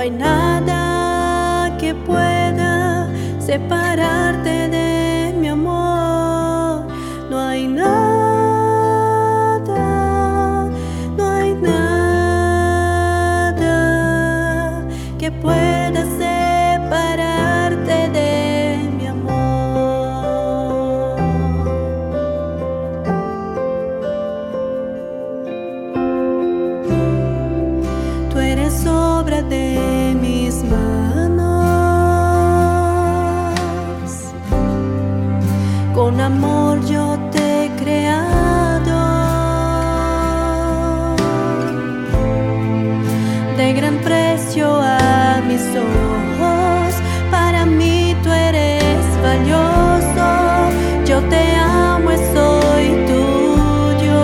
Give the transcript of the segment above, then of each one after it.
hay nada que pueda separarte de mi amor. No hay nada, no hay nada que pueda separarte de mi amor. Tú eres obra de mis manos, con amor yo te he creado, de gran precio a mis ojos, para mí tú eres valioso, yo te amo y soy tuyo.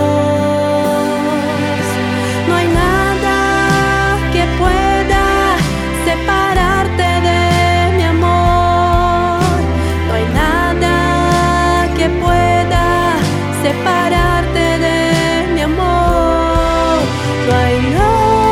No hay nada que pueda separarte de mi amor, no hay nada que pueda separarte de mi amor, no hay nada.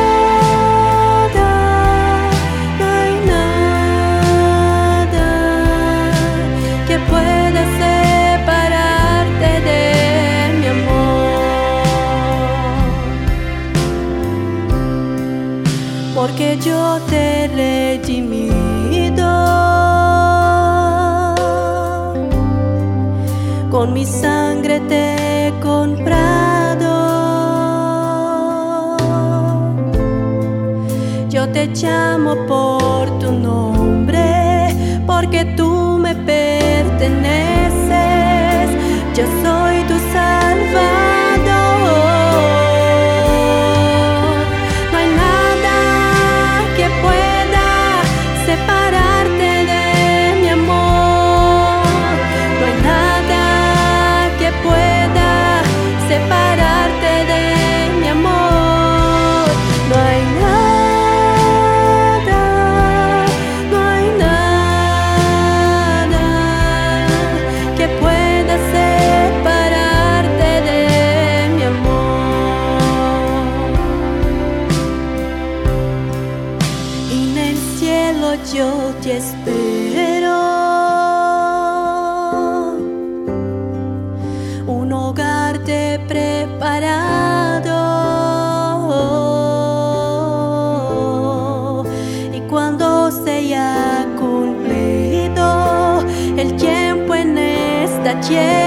Porque yo te he redimido, con mi sangre te he comprado. Yo te llamo por tu nombre, porque tú me perteneces. Yo soy tu Salvador. Yo te espero, un hogar te he preparado, y cuando se haya cumplido el tiempo en esta tierra,